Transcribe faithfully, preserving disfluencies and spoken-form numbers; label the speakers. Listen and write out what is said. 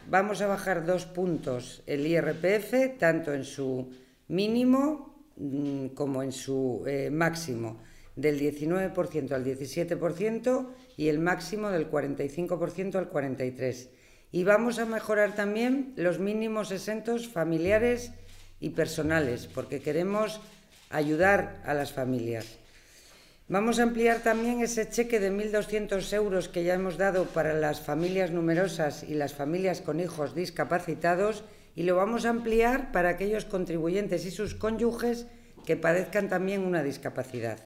Speaker 1: vamos a bajar dos puntos el I R P F, tanto en su mínimo mmm, como en su eh, máximo, del diecinueve por ciento al diecisiete por ciento y el máximo del cuarenta y cinco por ciento al cuarenta y tres por ciento. Y vamos a mejorar también los mínimos exentos familiares y personales, porque queremos ayudar a las familias. Vamos a ampliar también ese cheque de mil doscientos euros que ya hemos dado para las familias numerosas y las familias con hijos discapacitados, y lo vamos a ampliar para aquellos contribuyentes y sus cónyuges que padezcan también una discapacidad.